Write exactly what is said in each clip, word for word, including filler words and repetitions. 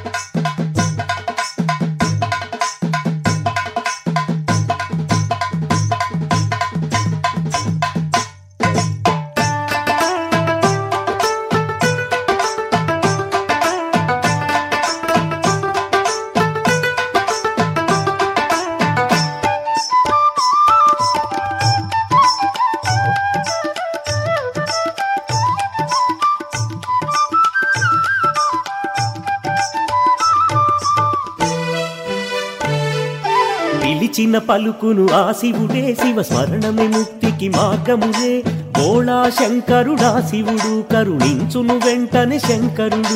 పిలిచిన పలుకును ఆ శివుడే, శివ స్మరణమే ముక్తికి మార్గములే. బోళా శంకరుడా శివుడు, కరుణించును వెంటనే శంకరుడు.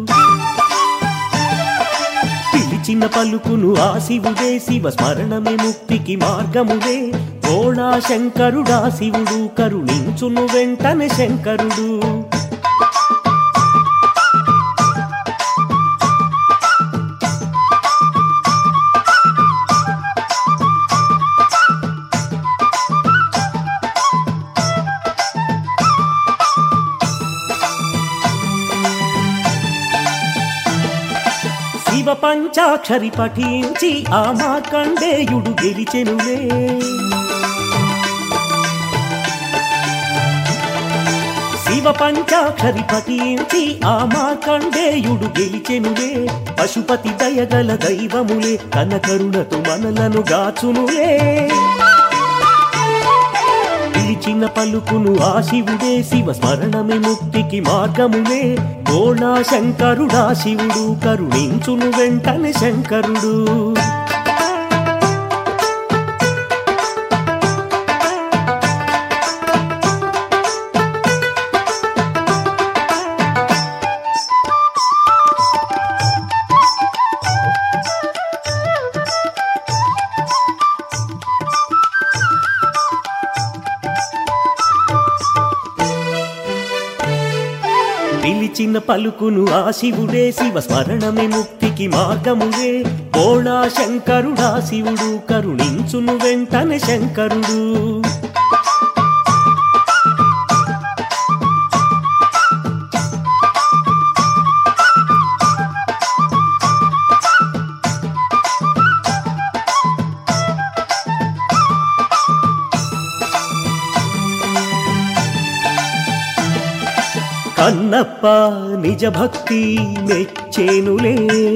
పిలిచిన పలుకును ఆ శివుడే, శివ స్మరణమే ముక్తికి మార్గములే. బోళా శంకరుడా శివుడు, కరుణించును వెంటనే శంకరుడు. శివ పంచాక్షరి పఠించి ఆ మార్కండేయుడు గెలిచెనులే. శివ పంచాక్షరి పఠించి ఆ మార్కండేయుడు గెలిచెనులే. పశుపతి దయగల దైవములే, తన కరుణతో మనలను గాచునులే. పిలిచిన పలుకును ఆ శివుడే, శివ స్మరణమే ముక్తికి మార్గములే. బోళా శంకరుడా శివుడు, కరుణించును వెంటనే శంకరుడు. పిలిచిన పలుకును ఆ శివుడే, శివ స్మరణమే ముక్తికి మార్గములే. బోళా శంకరుడా శివుడు, కరుణించును వెంటనే శంకరుడు. కన్నప్ప నిజ భక్తి మెచ్చేనులే.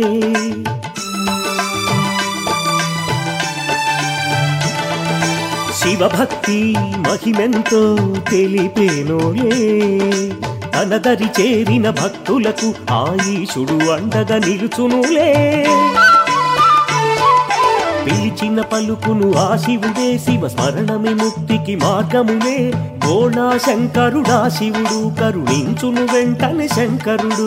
శివభక్తి మహిమెంతో తెలిపేనోలే. తనదరి చేరిన భక్తులకు ఆయుషుడు అండగా నిలుచునులే. పిలిచిన పలుకును ఆ శివుడే, శివ స్మరణమే ముక్తికి మార్గములే. బోళా శంకరుడా శివుడు, కరుణించును వెంటనే శంకరుడు.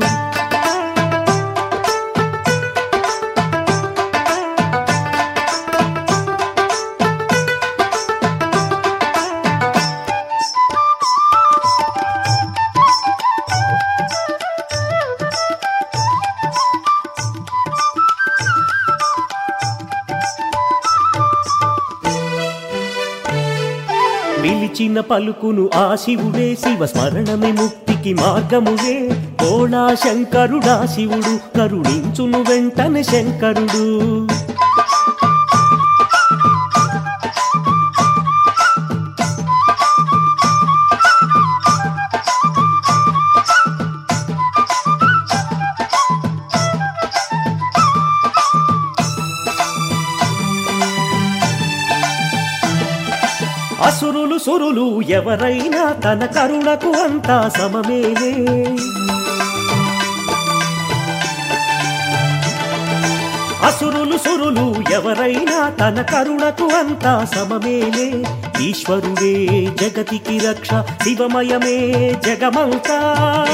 పిలిచిన పలుకును ఆ శివుడే, శివ స్మరణమే ముక్తికి మార్గములే. బోళా శంకరుడా శివుడు, కరుణించును వెంటనే శంకరుడు. అసురులు సురులు ఎవరైనా తన కరుణకు అంతా సమమేలే. అసురులు సురులు ఎవరైనా తన కరుణకు అంతా సమమేలే. ఈశ్వరుడే జగతికి రక్ష, శివమయమే జగమంతా.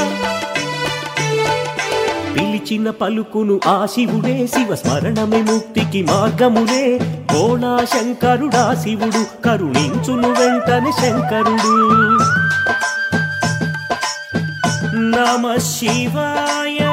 పిలిచిన పలుకును ఆ శివుడే, శివ స్మరణమే ముక్తికి మార్గములే. బోళా శంకరుడా శివుడు, కరుణించును వెంటనే శంకరుడు. నమః శివాయ.